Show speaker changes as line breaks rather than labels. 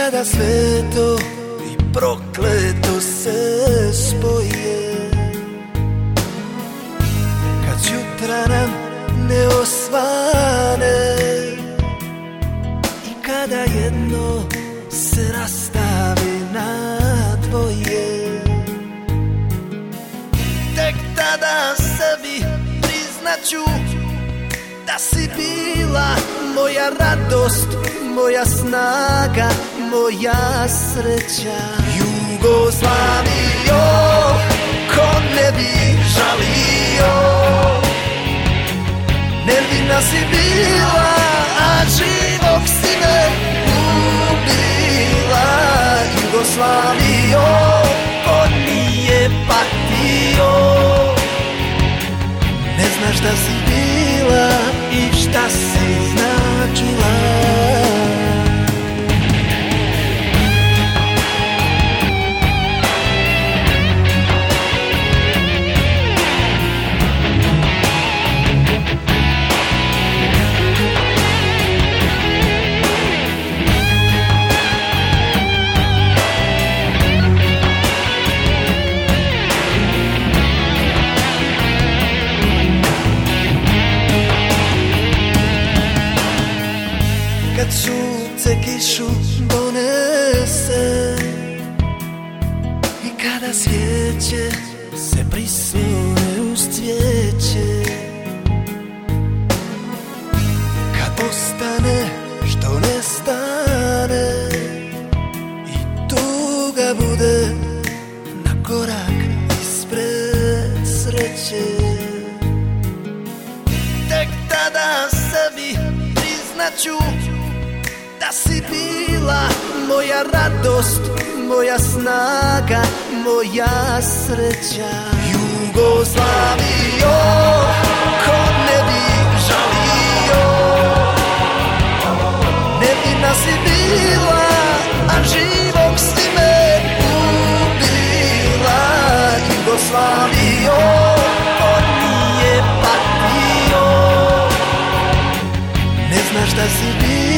kada sveto i prokleto se spoje, kad jutra nam ne osvane i kada jedno se rastavi na dvoje, tek tada sebi priznaću da si bila moja radost, moja snaga, moja sreća. Jugoslavio, ko ne bi žalio, nevina si bila, a živog si me ubila. Jugoslavio, ko nije patio, ne znaš da si bila i šta si značila. Kad sunce kišu donese i kada svijeće se prisune uz cvijeće, kad ostane što ne stane i tuga bude na korak ispred sreće, tek tada sebi priznaću da si bila moja radost, moja snaga, moja sreća. Jugoslavio, ko ne bi žalio, nevina si bila, a živog si me ubila. Jugoslavio, ko nije patio, ne znaš da si bila